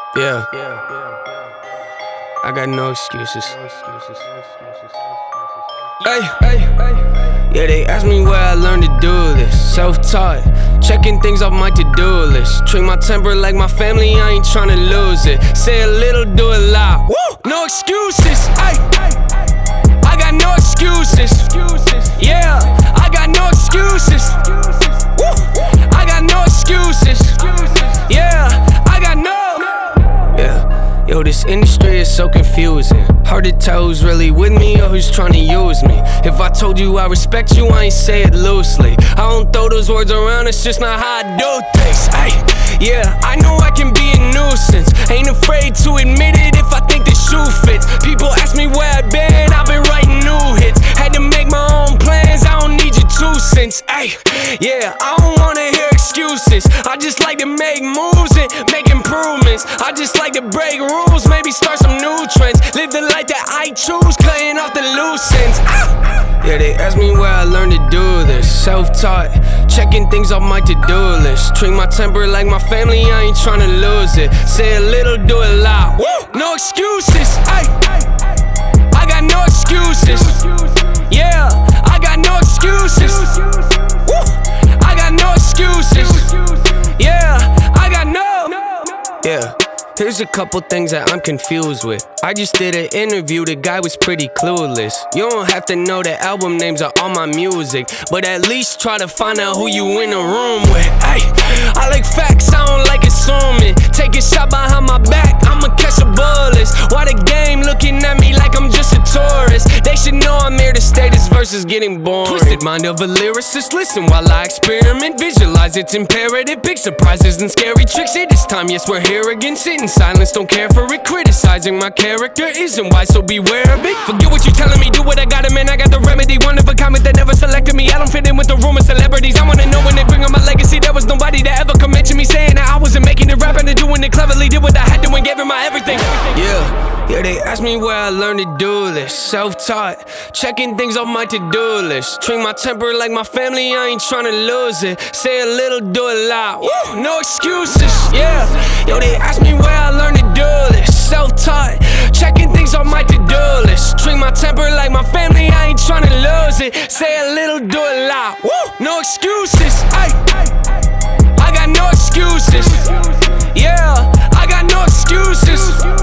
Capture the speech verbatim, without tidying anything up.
Yeah, I got no excuses. Hey, yeah, they ask me where I learned to do this. Self-taught, checking things off my to-do list. Treat my temper like my family, I ain't tryna lose it. Say a little, do a lot. Woo! No excuses. Ay, I got no excuses. Yeah, I got no excuses. Woo! I got no excuses. Yeah, I got no. Yeah, yo, this industry is so confusing. Hard to tell who's really with me or who's trying to use me. If I told you I respect you, I ain't say it loosely. I don't throw those words around, it's just not how I do things. Ay, yeah, I know I can be a nuisance. Ain't afraid to admit it if I think the shoe fits. People ask me where I've been, I've been writing new hits. Had to make my own plans, I don't need your two cents. Ay, yeah, I don't wanna hear excuses. I just like to make moves and make improvements. I just like to break rules, maybe start some new trends. Live the life that I choose, cutting off the loose ends. Ah! Yeah, they ask me where I learned to do this. Self-taught, checking things off my to-do list. Treat my temper like my family, I ain't tryna lose it. Say a little, do a lot. Woo! No excuses. Ay, I got no excuses. Yeah, I got no excuses. Woo! I got no excuses. Yeah, I got no. Yeah. Here's a couple things that I'm confused with. I just did an interview, the guy was pretty clueless. You don't have to know the album names of all my music, but at least try to find out who you in the room with. Ay, I like facts, I don't like assuming. Take a shot behind my back, I'ma catch a bullets. Why the game looking at me like I'm just a tourist? They should know I'm here to stay, this verse is getting boring. Twisted mind of a lyricist, listen while I experiment. Visualize it's imperative, big surprises and scary tricks. It is time, yes we're here again, sitting silence, don't care for it. Criticizing my character isn't wise, so beware of it. Forget what you telling me, do what I gotta, man, I got the remedy. One of a comment that never selected me. I don't fit in with the room of celebrities. I wanna know when they bring on my legacy. There was nobody that ever could mention me saying that I wasn't making it, rapping and doing it cleverly. Did what I had to and gave it my everything. Yeah, yeah, they ask me where I learned to do this. Self-taught, checking things off my to-do list. Treat my temper like my family, I ain't tryna lose it. Say a little, do a lot. Woo! No excuses. Yeah, yo, they ask me where I learned to do this. Self-taught, checking things off my to-do list. Treat my temper like my family, I ain't tryna lose it. Say a little, do a lot. Woo! No excuses. Ay, I got no excuses. Yeah, I got no excuses.